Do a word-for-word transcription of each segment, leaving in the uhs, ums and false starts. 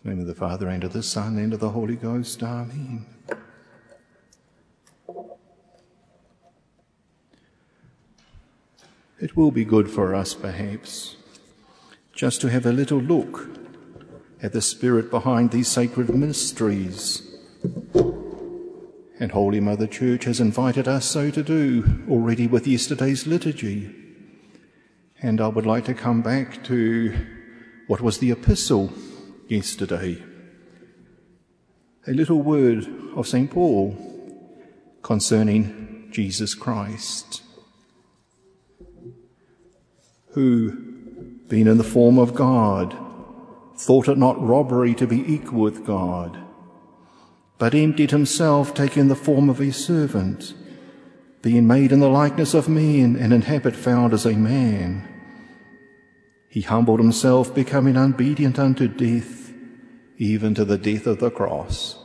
In the name of the Father, and of the Son, and of the Holy Ghost. Amen. It will be good for us, perhaps, just to have a little look at the spirit behind these sacred mysteries. And Holy Mother Church has invited us so to do already with yesterday's liturgy. And I would like to come back to what was the epistle yesterday. A little word of Saint Paul concerning Jesus Christ, who, being in the form of God, thought it not robbery to be equal with God, but emptied himself, taking the form of a servant, being made in the likeness of men, and in habit found as a man. He humbled himself, becoming obedient unto death, even to the death of the cross.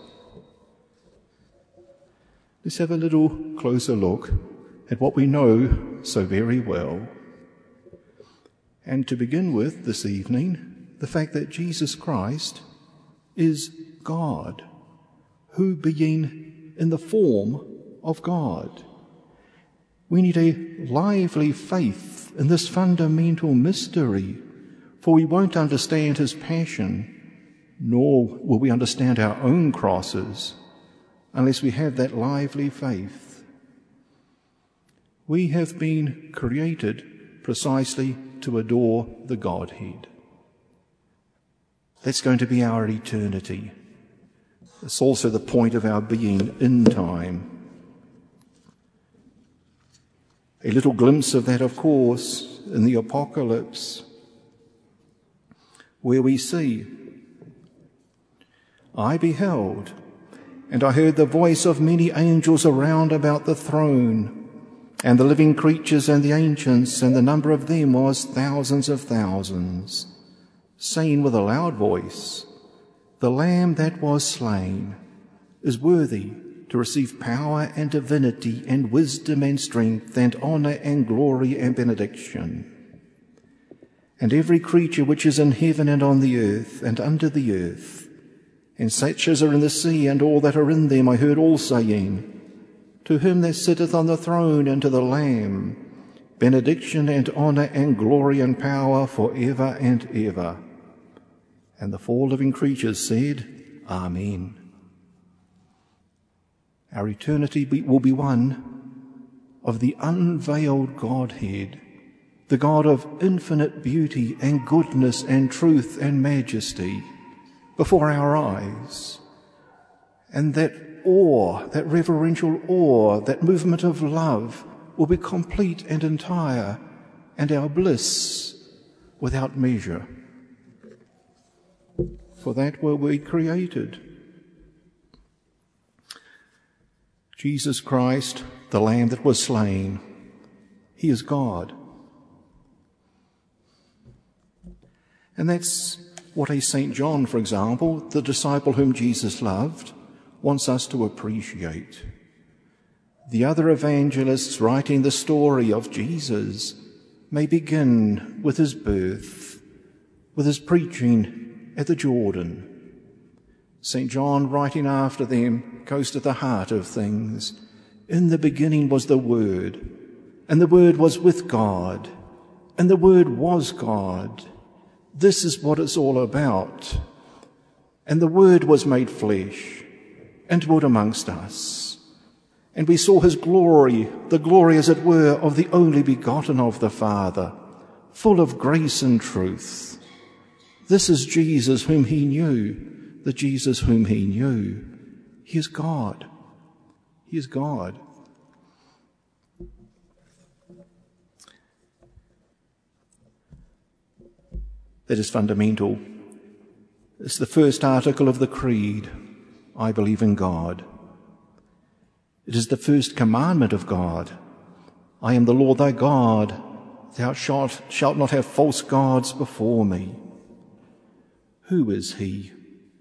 Let's have a little closer look at what we know so very well. And to begin with this evening, the fact that Jesus Christ is God, who being in the form of God. We need a lively faith in this fundamental mystery, for we won't understand his passion, nor will we understand our own crosses, unless we have that lively faith. We have been created precisely to adore the Godhead. That's going to be our eternity. It's also the point of our being in time. A little glimpse of that, of course, in the Apocalypse, where we see, I beheld, and I heard the voice of many angels around about the throne, and the living creatures and the ancients, and the number of them was thousands of thousands, saying with a loud voice, the Lamb that was slain is worthy to receive power and divinity and wisdom and strength and honour and glory and benediction. And every creature which is in heaven and on the earth and under the earth, and such as are in the sea and all that are in them, I heard all saying, to him that sitteth on the throne and to the Lamb, benediction and honour and glory and power for ever and ever. And the four living creatures said, Amen. Our eternity will be one of the unveiled Godhead, the God of infinite beauty and goodness and truth and majesty before our eyes. And that awe, that reverential awe, that movement of love will be complete and entire, and our bliss without measure. For that were we created. Jesus Christ, the Lamb that was slain, he is God. And that's what a Saint John, for example, the disciple whom Jesus loved, wants us to appreciate. The other evangelists writing the story of Jesus may begin with his birth, with his preaching at the Jordan. Saint John, writing after them, goes to the heart of things. In the beginning was the Word, and the Word was with God, and the Word was God. This is what it's all about. And the Word was made flesh and dwelt amongst us. And we saw his glory, the glory, as it were, of the only begotten of the Father, full of grace and truth. This is Jesus whom he knew, the Jesus whom he knew. He is God. He is God. That is fundamental. It's the first article of the Creed. I believe in God. It is the first commandment of God. I am the Lord thy God. Thou shalt, shalt not have false gods before me. Who is he?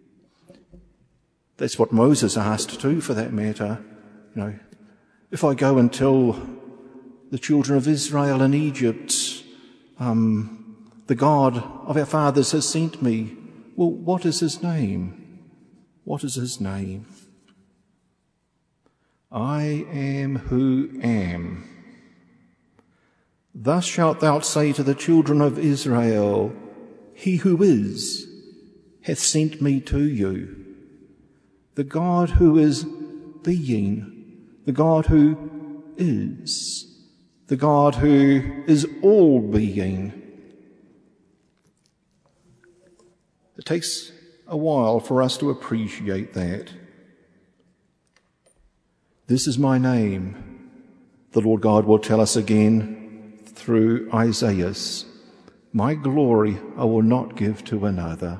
That's what Moses asked too, for that matter. You know, if I go and tell the children of Israel in Egypt, um, the God of our fathers has sent me, Well, what is his name? What is his name? I am who am. Thus shalt thou say to the children of Israel, He who is hath sent me to you. The God who is being, the God who is, the God who is all being. It takes a while for us to appreciate that. This is my name, the Lord God will tell us again through Isaiah. My glory I will not give to another.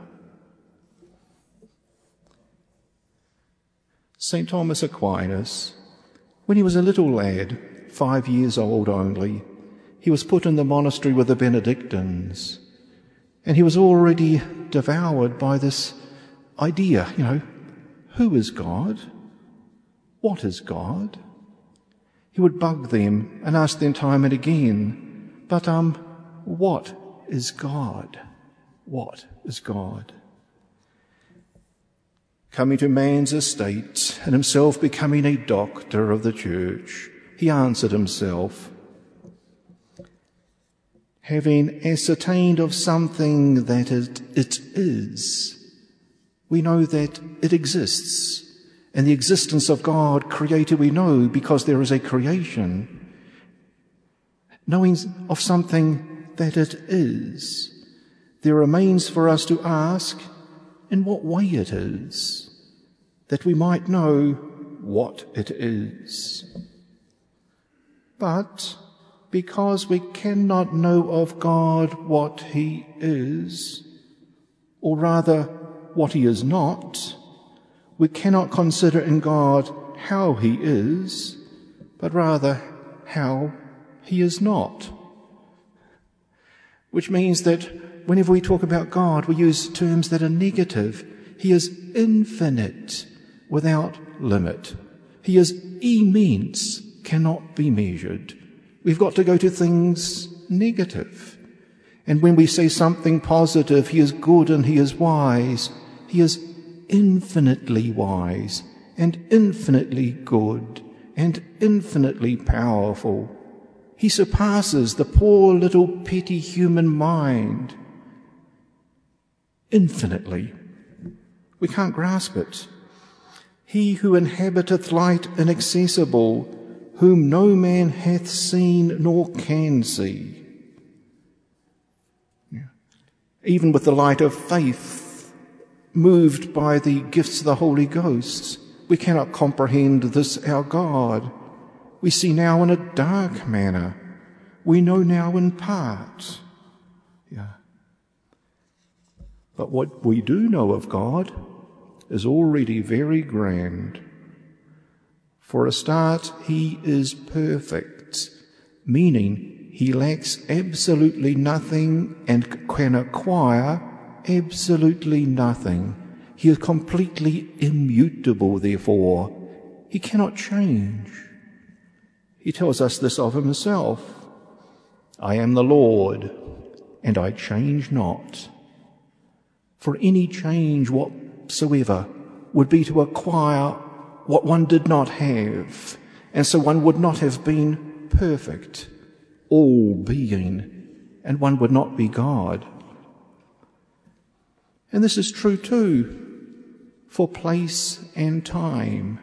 Saint Thomas Aquinas, when he was a little lad, five years old only, he was put in the monastery with the Benedictines, and he was already devoured by this idea, you know, who is God? What is God? He would bug them and ask them time and again, but, um, what is God? What is God? Coming to man's estate and himself becoming a doctor of the church, he answered himself, having ascertained of something that it, it is, we know that it exists, and the existence of God created we know because there is a creation. Knowing of something that it is, there remains for us to ask in what way it is, that we might know what it is. But because we cannot know of God what he is, or rather what he is not, we cannot consider in God how he is, but rather how he is not. Which means that whenever we talk about God, we use terms that are negative. He is infinite, without limit. He is immense, cannot be measured. We've got to go to things negative. And when we say something positive, he is good and he is wise. He is infinitely wise and infinitely good and infinitely powerful. He surpasses the poor little petty human mind infinitely. We can't grasp it. He who inhabiteth light inaccessible, whom no man hath seen nor can see. Yeah. Even with the light of faith, moved by the gifts of the Holy Ghost, we cannot comprehend this our God. We see now in a dark manner. We know now in part. Yeah. But what we do know of God is already very grand. For a start, he is perfect, meaning he lacks absolutely nothing and can acquire absolutely nothing. He is completely immutable, therefore. He cannot change. He tells us this of himself. I am the Lord, and I change not. For any change whatsoever would be to acquire what one did not have, and so one would not have been perfect, all being, and one would not be God. And this is true too for place and time,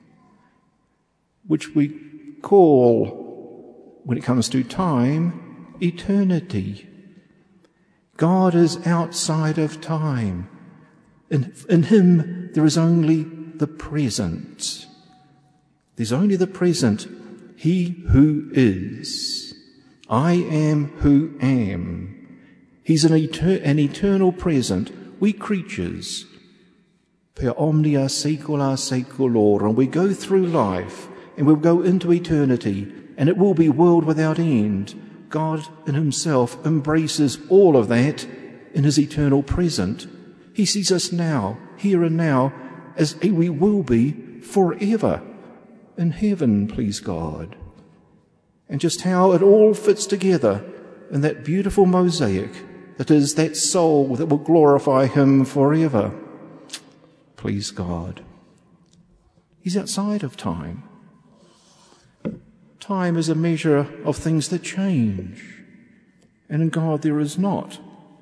which we call, when it comes to time, eternity. God is outside of time. In, in him there is only the present. There's only the present. He who is. I am who am. He's an, eter- an eternal present. We creatures, per omnia saecula saeculorum, and we go through life and we'll go into eternity, and it will be world without end. God in himself embraces all of that in his eternal present. He sees us now, here and now, as we will be forever in heaven, please God. And just how it all fits together in that beautiful mosaic that is, that soul that will glorify him forever. Please God. He's outside of time. Time is a measure of things that change, and in God there is not.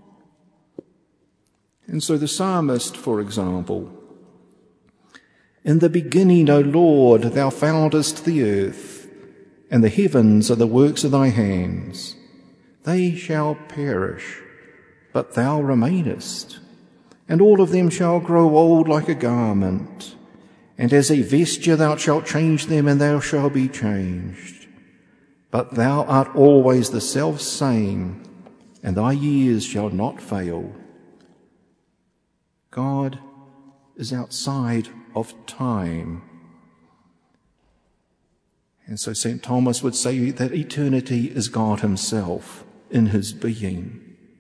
And so the psalmist, for example, in the beginning, O Lord, thou foundest the earth, and the heavens are the works of thy hands. They shall perish, but thou remainest, and all of them shall grow old like a garment. And as a vesture thou shalt change them, and thou shalt be changed. But thou art always the self-same, and thy years shall not fail. God is outside of time. And so Saint Thomas would say that eternity is God himself in his being.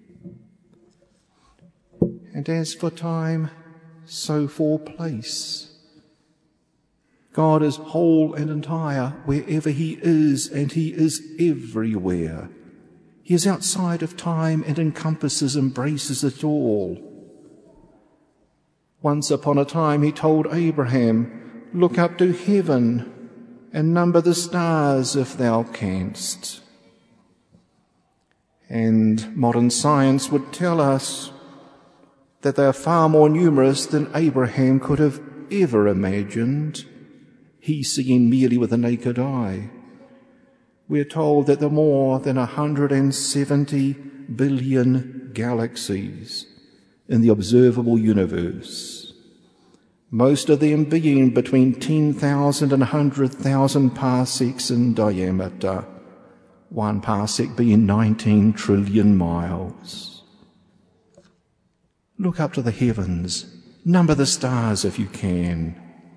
And as for time, so for place. God is whole and entire wherever he is, and he is everywhere. He is outside of time and encompasses, embraces it all. Once upon a time he told Abraham, look up to heaven and number the stars if thou canst. And modern science would tell us that they are far more numerous than Abraham could have ever imagined, he seeing merely with the naked eye. We are told that there are more than one hundred seventy billion galaxies in the observable universe, most of them being between ten thousand and one hundred thousand parsecs in diameter, one parsec being nineteen trillion miles. Look up to the heavens, number the stars if you can.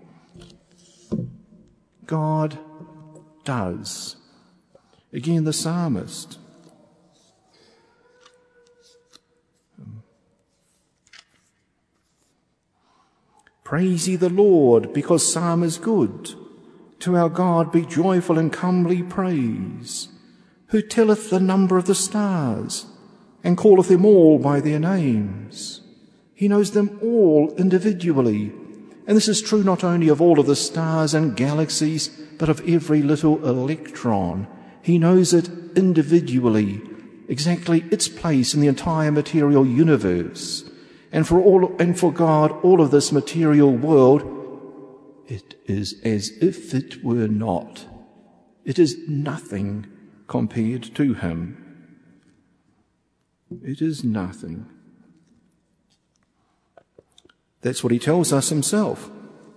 God does. Again, the psalmist. Praise ye the Lord, because psalm is good. To our God be joyful and comely praise, who telleth the number of the stars, and calleth them all by their names. He knows them all individually. And this is true not only of all of the stars and galaxies, but of every little electron. He knows it individually, exactly its place in the entire material universe. And for all, and for God, all of this material world, it is as if it were not. It is nothing compared to him. It is nothing. That's what he tells us himself.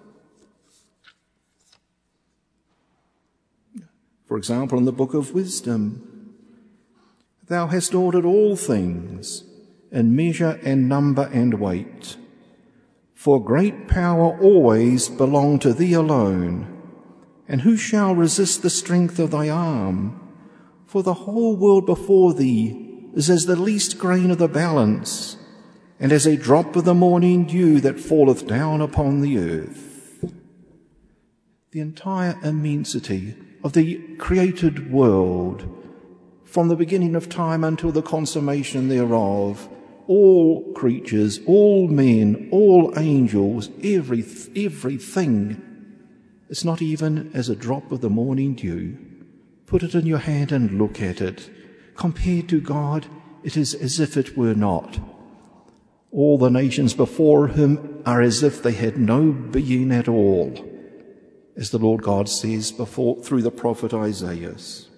For example, in the Book of Wisdom, thou hast ordered all things in measure and number and weight. For great power always belong to thee alone. And who shall resist the strength of thy arm? For the whole world before thee is as the least grain of the balance, and as a drop of the morning dew that falleth down upon the earth. The entire immensity of the created world, from the beginning of time until the consummation thereof, all creatures, all men, all angels, every, everything, it's not even as a drop of the morning dew. Put it in your hand and look at it. Compared to God, it is as if it were not. All the nations before him are as if they had no being at all, as the Lord God says before through the prophet Isaiah.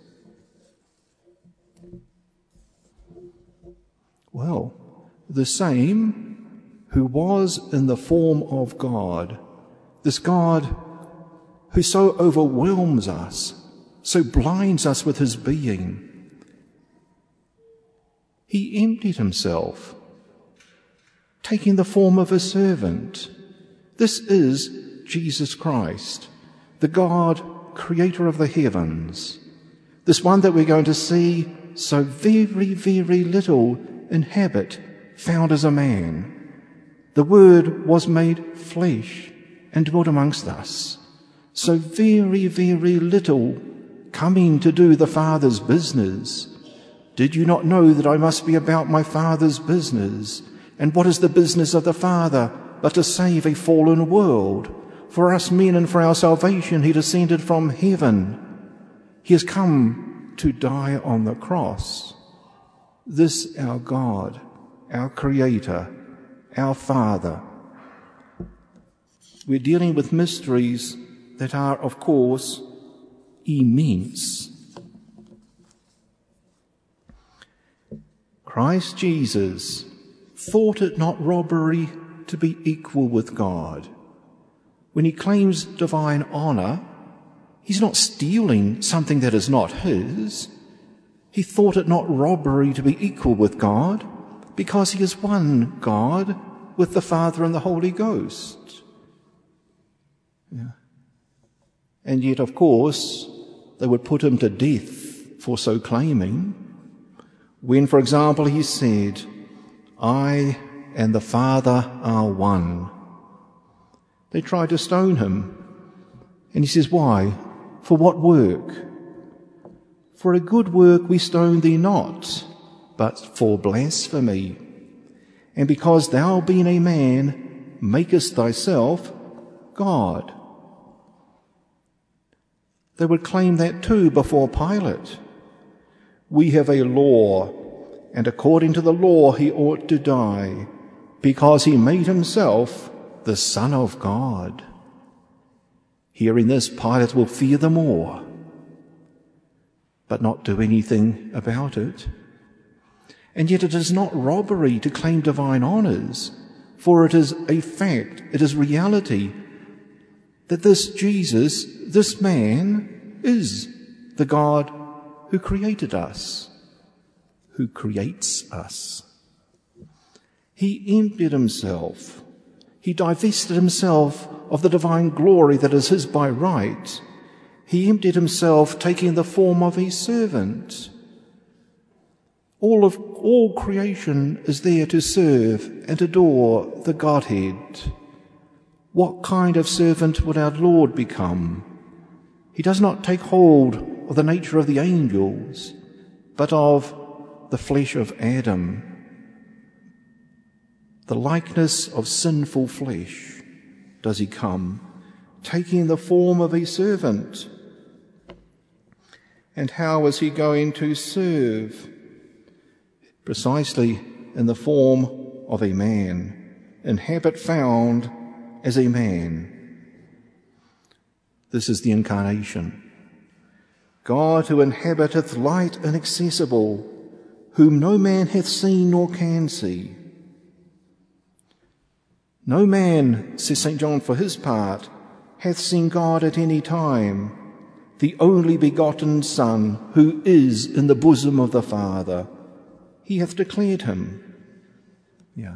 Well, the same who was in the form of God, this God who so overwhelms us, so blinds us with his being, he emptied himself, taking the form of a servant. This is Jesus Christ, the God, creator of the heavens, this one that we're going to see so very, very little inhabit, found as a man. The Word was made flesh and dwelt amongst us. So very, very little coming to do the Father's business, Did you not know that I must be about my Father's business? And what is the business of the Father but to save a fallen world? For us men and for our salvation he descended from heaven. He has come to die on the cross. This our God, our Creator, our Father. We're dealing with mysteries that are, of course, immense. Christ Jesus thought it not robbery to be equal with God. When he claims divine honour, he's not stealing something that is not his. He thought it not robbery to be equal with God because he is one God with the Father and the Holy Ghost. Yeah. And yet, of course, they would put him to death for so claiming. When, for example, he said, I and the Father are one. They tried to stone him. And he says, why? For what work? For a good work we stone thee not, but for blasphemy. And because thou, being a man, makest thyself God. They would claim that too before Pilate. We have a law, and according to the law he ought to die, because he made himself the Son of God. Hearing this, Pilate will fear the more, but not do anything about it. And yet it is not robbery to claim divine honours, for it is a fact, it is reality, that this Jesus, this man, is the God who created us, who creates us. He emptied himself. He divested himself of the divine glory that is his by right. He emptied himself, taking the form of a servant. All of all creation is there to serve and adore the Godhead. What kind of servant would our Lord become? He does not take hold of the nature of the angels, but of the flesh of Adam, the likeness of sinful flesh does he come, taking the form of a servant. And how is he going to serve? Precisely in the form of a man, in habit found as a man. This is the incarnation. God who inhabiteth light inaccessible, whom no man hath seen nor can see. No man, says Saint John for his part, hath seen God at any time, the only begotten Son, who is in the bosom of the Father. He hath declared him. Yeah.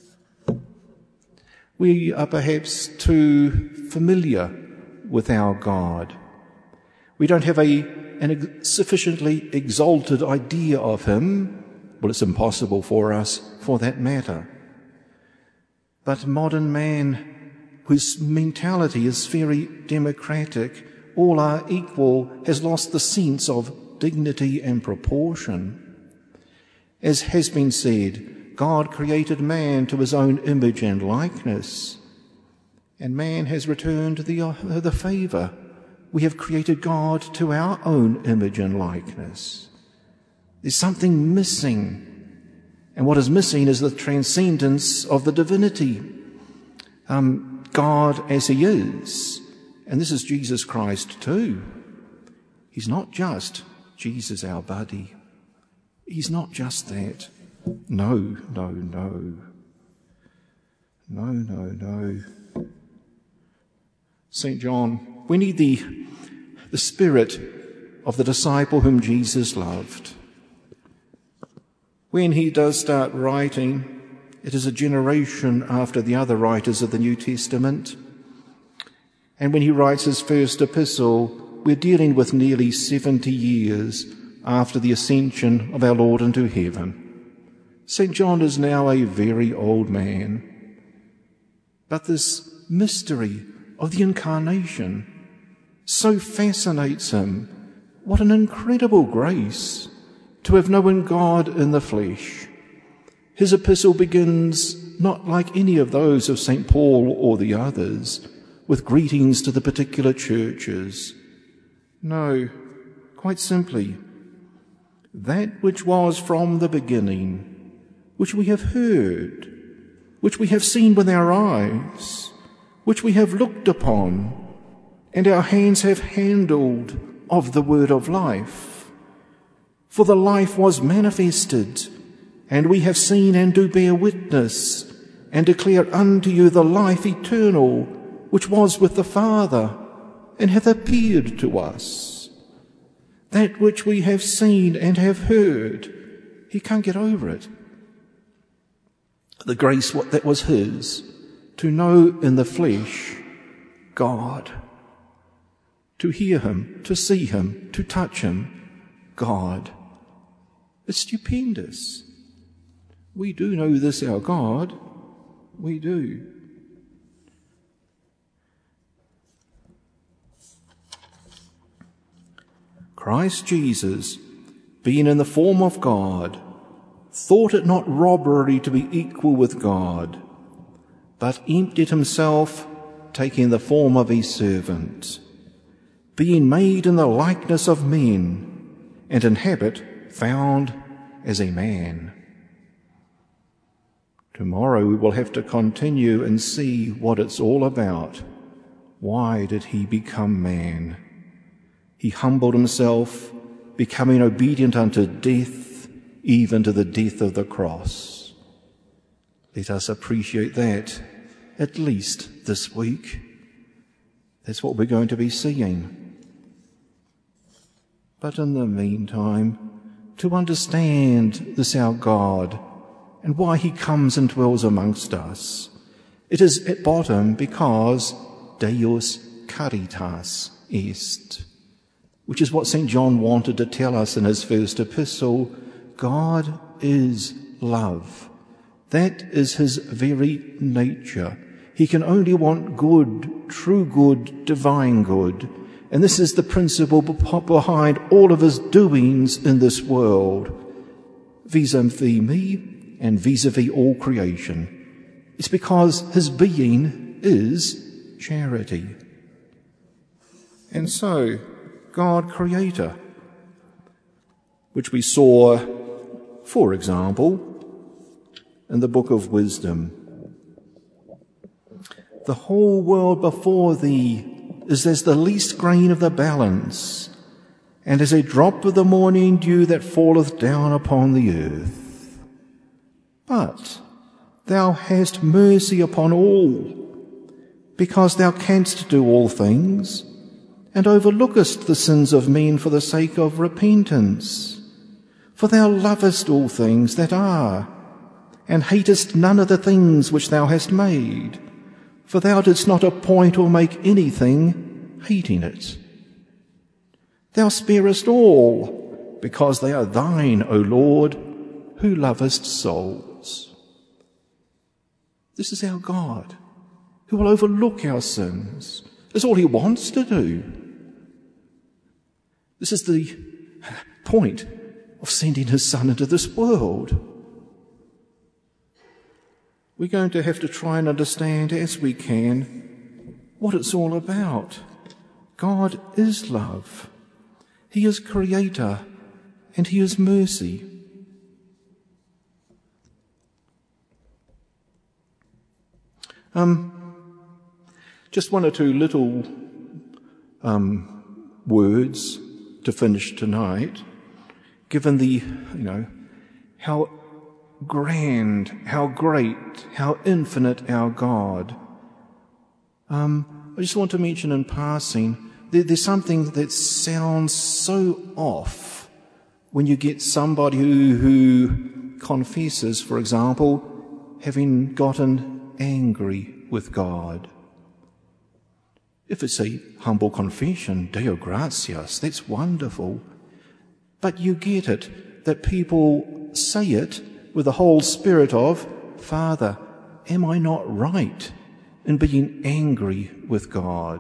We are perhaps too familiar with our God. We don't have a, an sufficiently exalted idea of him. Well, it's impossible for us for that matter. But modern man, whose mentality is very democratic, all are equal, has lost the sense of dignity and proportion. As has been said, God created man to his own image and likeness, and man has returned the, uh, the favour. We have created God to our own image and likeness. There's something missing. And what is missing is the transcendence of the divinity. Um, God as he is. And this is Jesus Christ too. He's not just Jesus our buddy. He's not just that. No, no, no. No, no, no. Saint John, we need the, the spirit of the disciple whom Jesus loved. When he does start writing, it is a generation after the other writers of the New Testament. And when he writes his first epistle, we're dealing with nearly seventy years after the ascension of our Lord into heaven. Saint John is now a very old man. But this mystery of the Incarnation so fascinates him. What an incredible grace to have known God in the flesh. His epistle begins not like any of those of Saint Paul or the others, with greetings to the particular churches. No, quite simply, that which was from the beginning, which we have heard, which we have seen with our eyes, which we have looked upon, and our hands have handled of the word of life. For the life was manifested, and we have seen and do bear witness, and declare unto you the life eternal, which was with the Father, and hath appeared to us. That which we have seen and have heard, he can't get over it. The grace that was his, to know in the flesh God, to hear him, to see him, to touch him, God. It's stupendous. We do know this, our God. We do. Christ Jesus, being in the form of God, thought it not robbery to be equal with God, but emptied himself, taking the form of a servant, being made in the likeness of men, and in habit found as a man. Tomorrow we will have to continue and see what it's all about. Why did he become man? He humbled himself, becoming obedient unto death, even to the death of the cross. Let us appreciate that, at least this week. That's what we're going to be seeing. But in the meantime, to understand this our God and why he comes and dwells amongst us, it is at bottom because Deus caritas est, which is what Saint John wanted to tell us in his first epistle. God is love. That is his very nature. He can only want good, true good, divine good. And this is the principle behind all of his doings in this world, vis-a-vis me and vis-a-vis all creation. It's because his being is charity. And so, God Creator, which we saw, for example, in the Book of Wisdom. The whole world before thee is as the least grain of the balance, and as a drop of the morning dew that falleth down upon the earth. But thou hast mercy upon all, because thou canst do all things, and overlookest the sins of men for the sake of repentance. For thou lovest all things that are, and hatest none of the things which thou hast made. For thou didst not appoint or make anything, hating it. Thou sparest all, because they are thine, O Lord, who lovest souls. This is our God, who will overlook our sins. That's all he wants to do. This is the point of sending his Son into this world. We're going to have to try and understand as we can what it's all about. God is love. He is creator and he is mercy. Um, just one or two little um, words to finish tonight, given the, you know, how grand, how great, how infinite our God. Um, I just want to mention in passing, there, there's something that sounds so off when you get somebody who, who confesses, for example, having gotten angry with God. If it's a humble confession, Deo gratias, that's wonderful. But you get it, that people say it with the whole spirit of, Father, am I not right in being angry with God?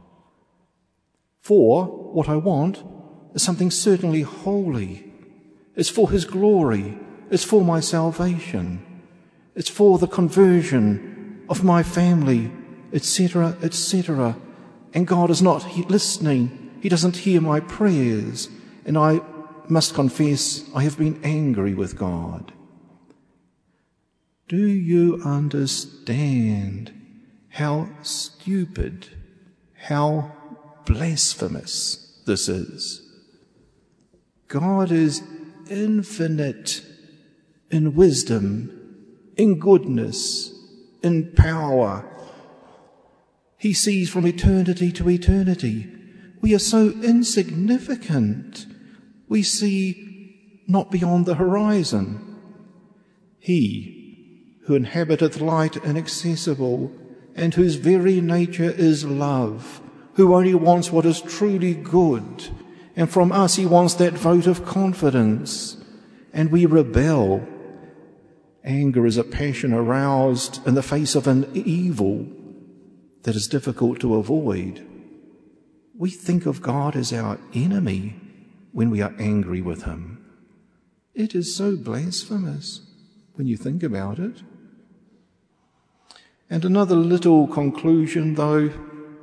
For what I want is something certainly holy. It's for his glory. It's for my salvation. It's for the conversion of my family, et cetera, et cetera. And God is not listening. He doesn't hear my prayers. And I must confess, I have been angry with God. Do you understand how stupid, how blasphemous this is? God is infinite in wisdom, in goodness, in power. He sees from eternity to eternity. We are so insignificant. We see not beyond the horizon. He who inhabiteth light inaccessible, and whose very nature is love, who only wants what is truly good, and from us he wants that vote of confidence, and we rebel. Anger is a passion aroused in the face of an evil that is difficult to avoid. We think of God as our enemy when we are angry with him. It is so blasphemous when you think about it. And another little conclusion, though.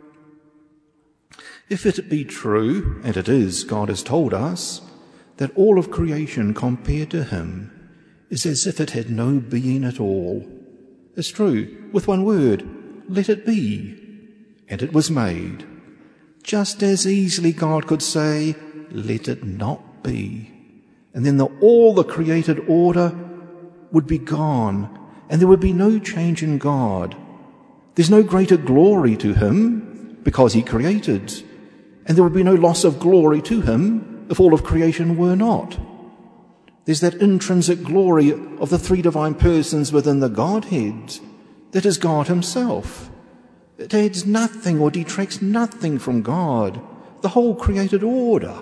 If it be true, and it is, God has told us, that all of creation compared to him is as if it had no being at all. It's true. With one word, let it be. And it was made. Just as easily God could say, let it not be. And then the, all the created order would be gone, and there would be no change in God. There's no greater glory to him because he created, and there would be no loss of glory to him if all of creation were not. There's that intrinsic glory of the three divine persons within the Godhead that is God himself. It adds nothing or detracts nothing from God, the whole created order.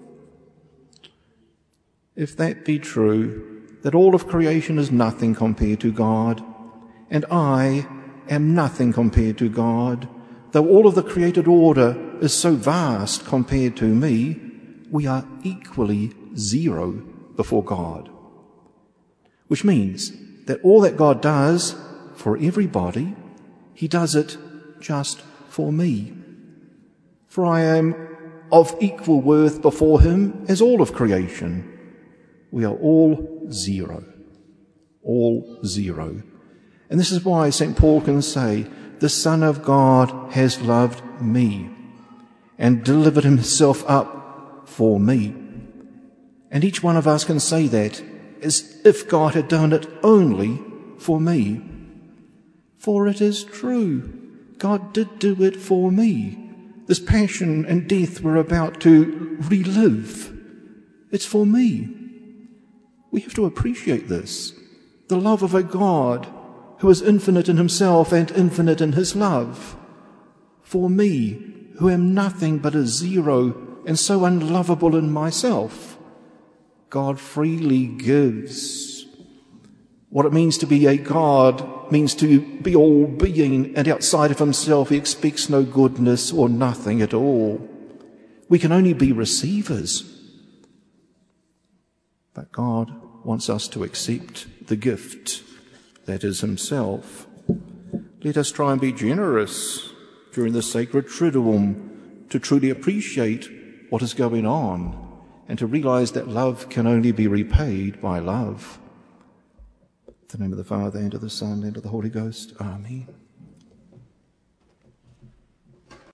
If that be true, that all of creation is nothing compared to God, and I am nothing compared to God, though all of the created order is so vast compared to me, we are equally zero before God. Which means that all that God does for everybody, he does it just for me. For I am of equal worth before him as all of creation. We are all zero. All zero. And this is why Saint Paul can say, the Son of God has loved me and delivered himself up for me. And each one of us can say that as if God had done it only for me. For it is true. God did do it for me. This passion and death we're about to relive, it's for me. We have to appreciate this. The love of a God who is infinite in himself and infinite in his love. For me, who am nothing but a zero and so unlovable in myself, God freely gives. What it means to be a God means to be all being, and outside of himself he expects no goodness or nothing at all. We can only be receivers. But God wants us to accept the gift that is himself. Let us try and be generous during the sacred Triduum to truly appreciate what is going on and to realize that love can only be repaid by love. In the name of the Father, and of the Son, and of the Holy Ghost. Amen.